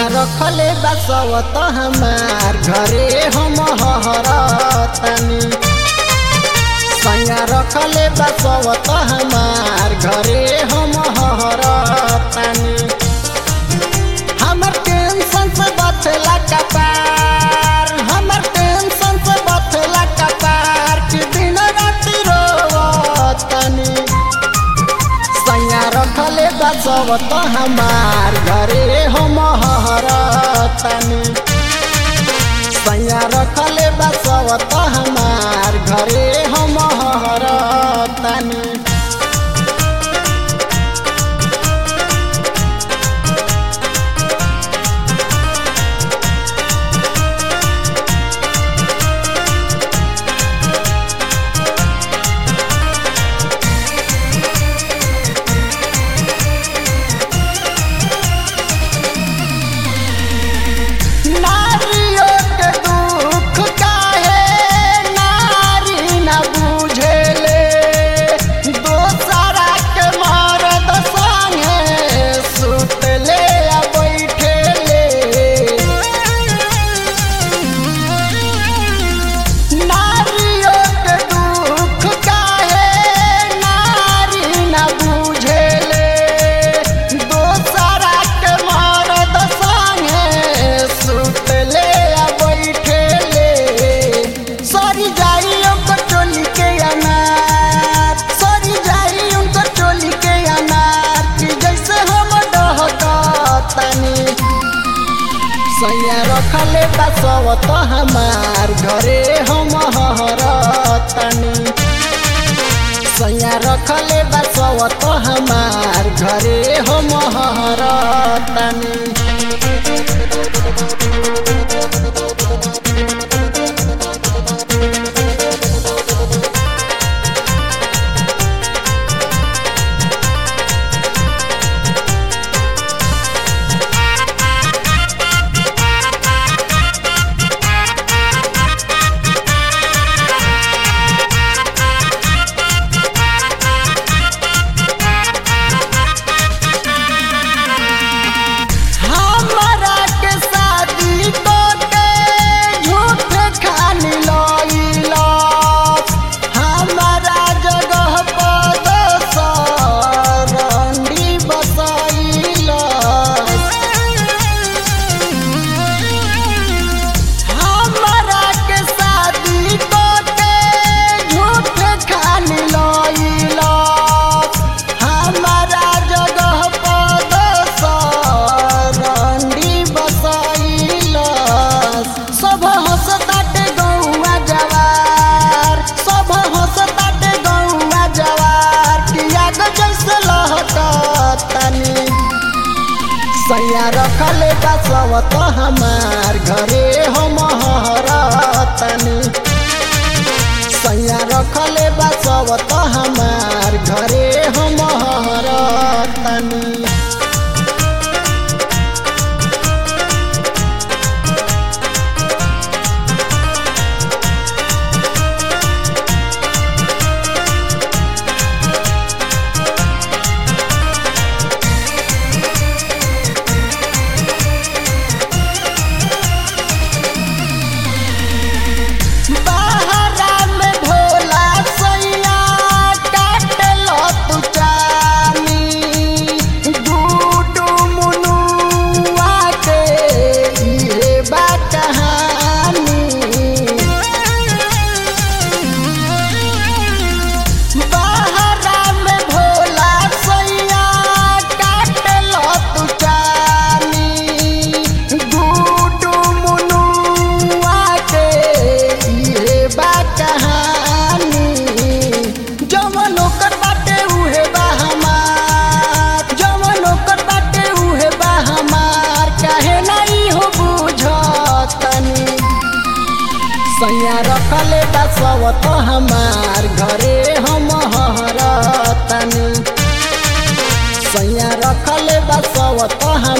रखले बसवत हमार घरे हम हरतनी। सैया रखले बसवत हमार घरे हम हरतनी। हमर टेंशन से बथला कपार, हमर टेंशन से बथला कपार कि दिन रात रोवतनी। सैया रखले बसवत हमार घरे हम हरतनी। सैया रखले बसवत हमार घरे हम हरतनी। सैया रखले बसवत हमार घरे हम हरतनी। सैया रखले बसवत हमार घरे हम हरतनी। सैया रखले बसवत हमार घरे हम हरतनी। सैया रखले बसवत हमार घरे हम हरतनी। सैया रखले बसवत हमार घरे हम हरतनी। सैया रखले बसवत